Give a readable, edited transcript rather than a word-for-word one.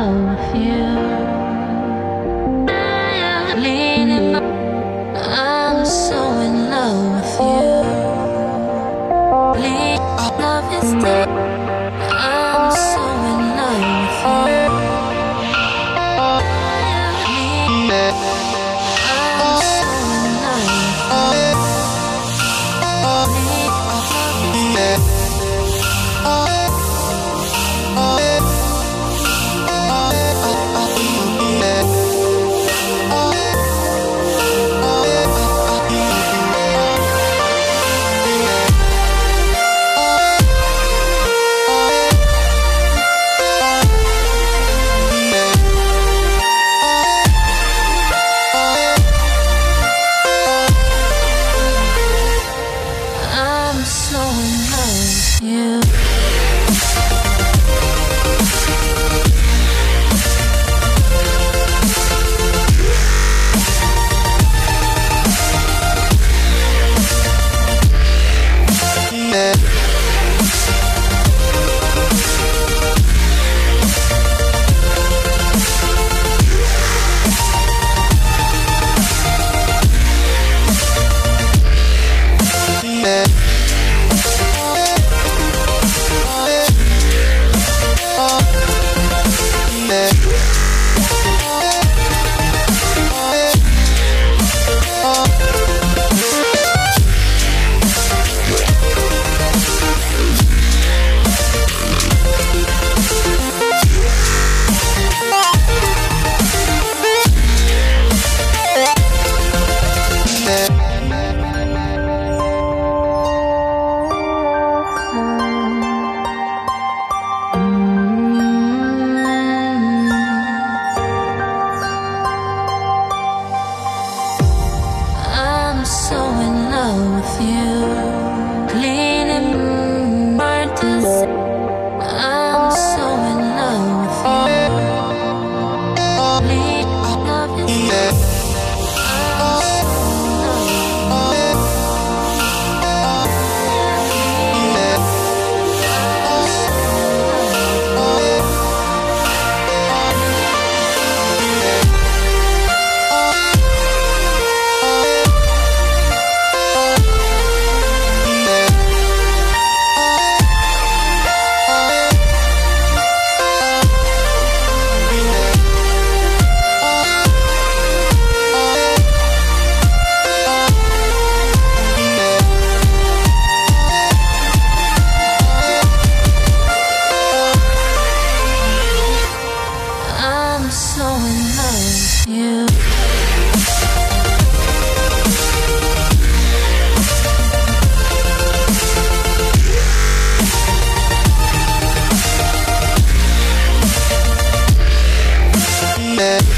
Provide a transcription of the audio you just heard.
love with you. Leaning up, I'm so in love with you. Love is dead. I'm so in love with you. I'm so in love with you. I'm so in love with you. I'm so in love with you. Leaning hard to say, I'm so in love with you. Love is dead. I'm so in love with you. I'm so in love with you. Yeah.